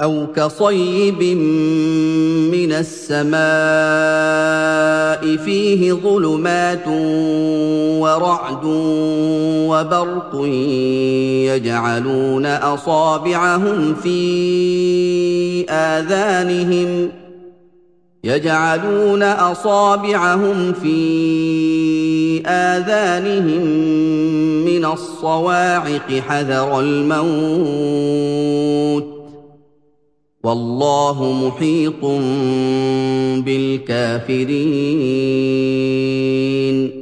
أَوْ كَصَيِّبٍ مِّنَ السَّمَاءِ فِيهِ ظُلُمَاتٌ وَرَعْدٌ وَبَرْقٌ يَجْعَلُونَ أَصَابِعَهُمْ فِي آذَانِهِم مِّنَ الصَّوَاعِقِ حَذَرَ الْمَوْتِ ۚ وَاللَّهُ مُحِيطٌ بِالْكَافِرِينَ